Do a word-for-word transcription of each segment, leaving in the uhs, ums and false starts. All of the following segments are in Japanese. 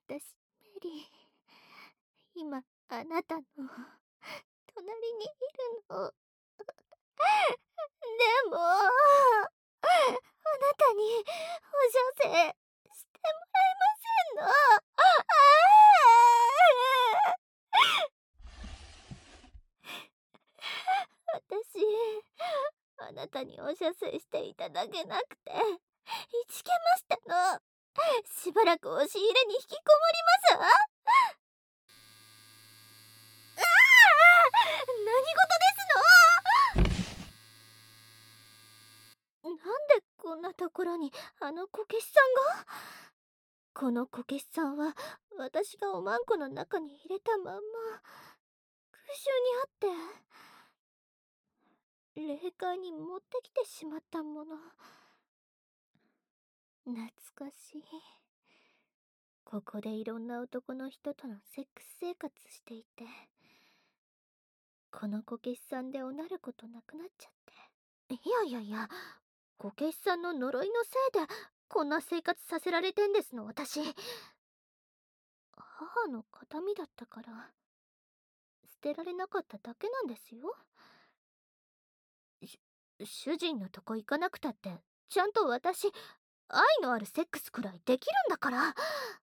私、メリー、今あなたの隣にいるの。でもあなたにお女性してもらえませんの。私、あなたにお射精していただけなくていちけましたの。しばらく押し入れに引きこもりますわ。ああ、何事ですの。なんでこんなところにあのこけしさんが。このこけしさんは私がおまんこの中に入れたまんま空襲にあって霊界に持ってきてしまったもの。懐かしい。ここでいろんな男の人とのセックス生活していて、このこけしさんでおなることなくなっちゃって。いやいやいや、こけしさんの呪いのせいでこんな生活させられてんですの。私母の形見だったから捨てられなかっただけなんですよ。し主人のとこ行かなくたってちゃんと私愛のあるセックスくらいできるんだから。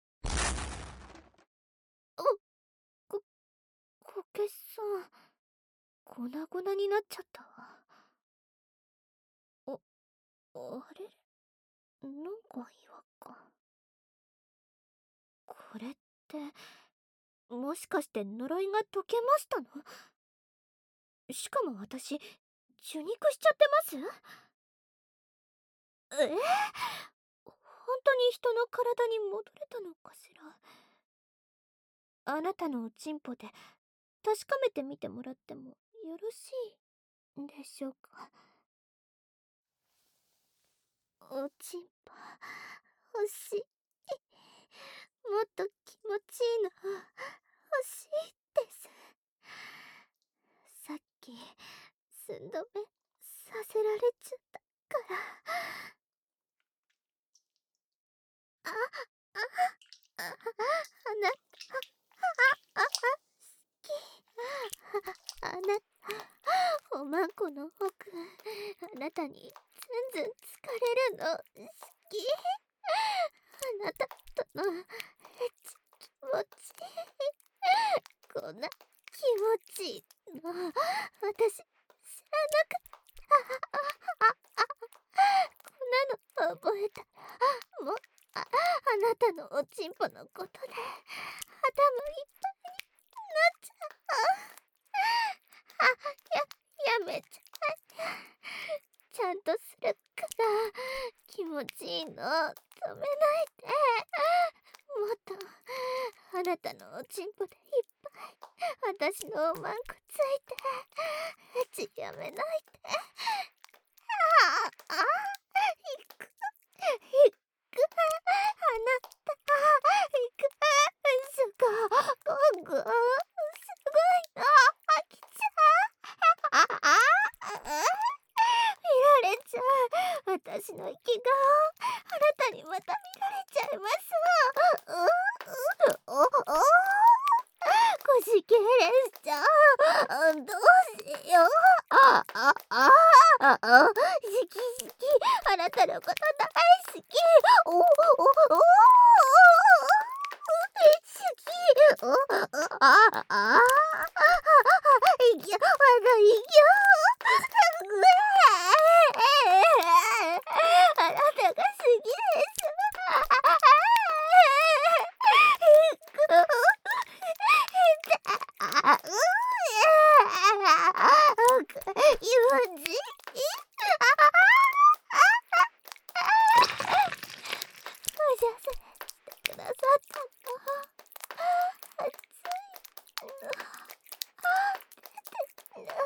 ここけしさん粉々になっちゃったわ。ああれ、なんか違和感。これってもしかして呪いが解けましたの。しかも私受肉しちゃってます。えー、本当に人の体に戻れたのかしら。あなたのおちんぽで確かめてみてもらってもよろしいでしょうか。おちんぽ欲しい。もっと気持ちいいの欲しいです。さっき寸止めさせられちゃったから。ああああなたああ好き。ああなたおまんこの奥あなたにずんずん疲れるの好き。あなたとのエッチ気持ちいい。こんな気持ちいいの私知らなかった。こんなの覚えたらもう あ, あなたのおちんぽのことで頭いっぱいになっちゃう。あややめちゃう。ちゃんとするから気持ちいいの止めないで。もっとあなたのおちんぽでいっぱい私のおまんこついてエッチやめないで。ああ行く行くあなた行く。すごいすごいの飽きちゃう。ああ見られちゃう。私の生き顔あなたにまた見られちゃいます。ううおおこじけれしちゃう。どうしよう。あああああ好き好きあなたのこと大好き。おおおお好き。おああいきょまだいきょあなたが好きです。あう気持ちいい。おじゃせしてくださったの。熱いの出てる。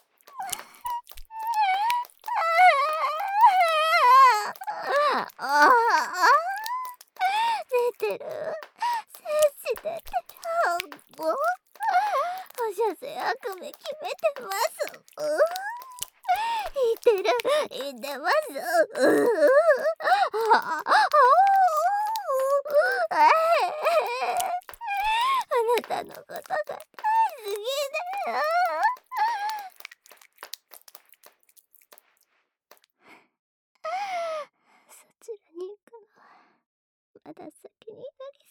ああ出てる。精子出てる。もうおじゃせ悪夢決めてます。ういてるいてます。うあああたのことが大好きだよ。そちらに行くのはまだ先になり